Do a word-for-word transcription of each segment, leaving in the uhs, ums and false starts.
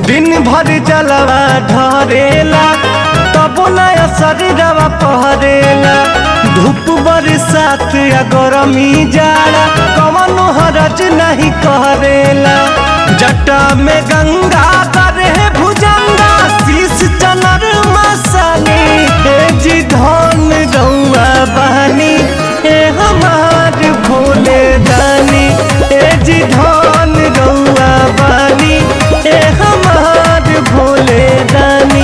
दिन भर जलवा ढरेला तबो नया शरीरवा पहरेला। धूप बरसात या गरमी जाड़ा कवनो हरज नहीं करेला। जटा में गंगा करे भुजंगा शीश चनर मसानी। हे जी धन गौआ बहनी हे हमार भोले दानी। हे जी धन गौआ बहनी हे हमार भोले दानी।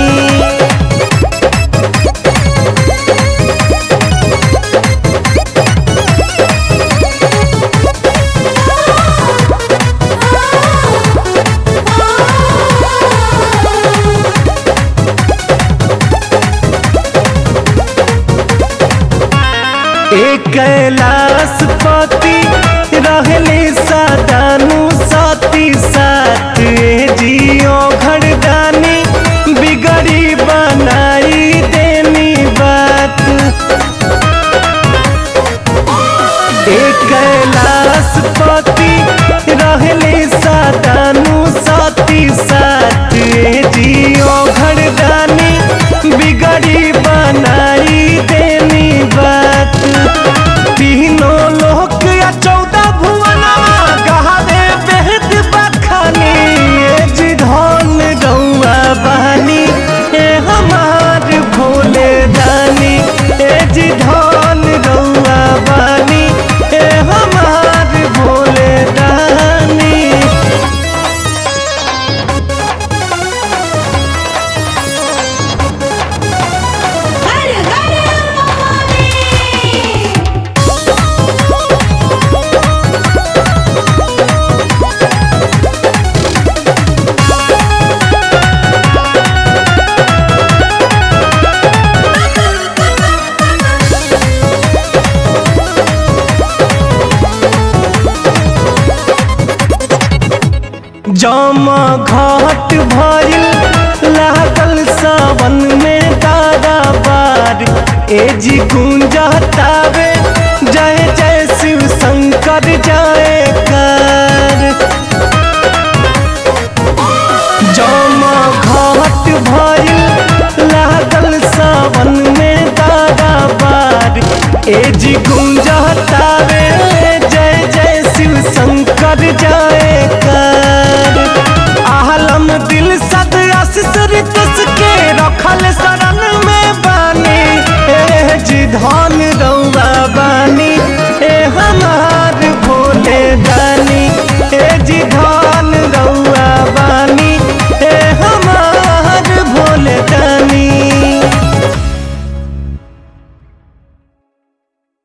एक कैलाश पति रहले सदानु साथी साथ। जियो घरदानी बिगड़ी बनाई देनी बात। एक कैलाश पति रहले सदानु साथी साथ। जियो घरदानी बिगड़ी बनाई देनी बात। तीनों लोक या चौदह भुवना गहावे बेहद बखानी। ये जी धन गौआ बहनी हे हमार भोले दानी। हे जी धन गौआ बहनी हे हमार भोले दानी। जामा घाट भइल लागल सावन में तारा बार। ए जी गुंजतावे जय जय शिव शंकर जय कर। जामा घाट भइल लागल सावन में तारा बार। ए जी गुंजतावे